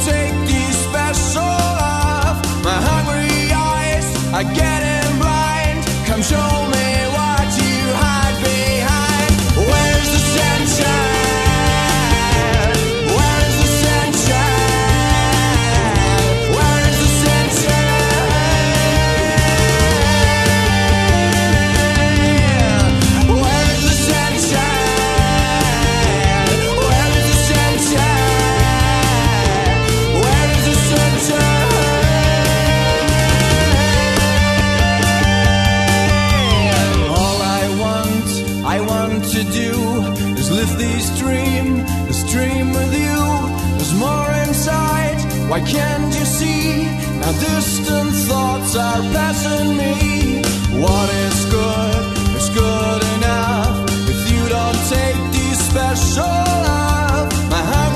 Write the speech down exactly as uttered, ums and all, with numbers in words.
take this special love. My hungry eyes are getting blind. Come show me what you hide behind. Where's the sunshine? Where's the sunshine? Where's the sunshine? Where's the sunshine? Where is the sunshine? Where is the sunshine? All I want, I want to do is live this dream, this dream with you. There's more inside, why can't you see? Now distant thoughts are passing me. What is good is good enough if you don't take this special love. My heart